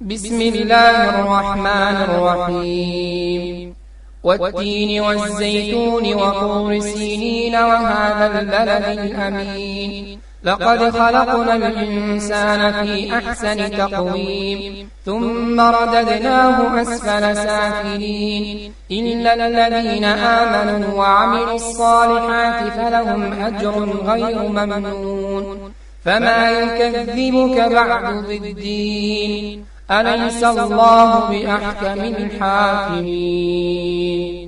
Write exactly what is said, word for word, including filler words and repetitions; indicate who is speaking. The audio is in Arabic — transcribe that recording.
Speaker 1: بسم الله الرحمن الرحيم والتين والزيتون وطور سينين وهذا البلد الأمين لقد خلقنا الإنسان في أحسن تقويم ثم رددناه أسفل سافلين إلا الذين آمنوا وعملوا الصالحات فلهم أجر غير ممنون فما يكذبك بعد بالدين أليس الله بأحكم الحاكمين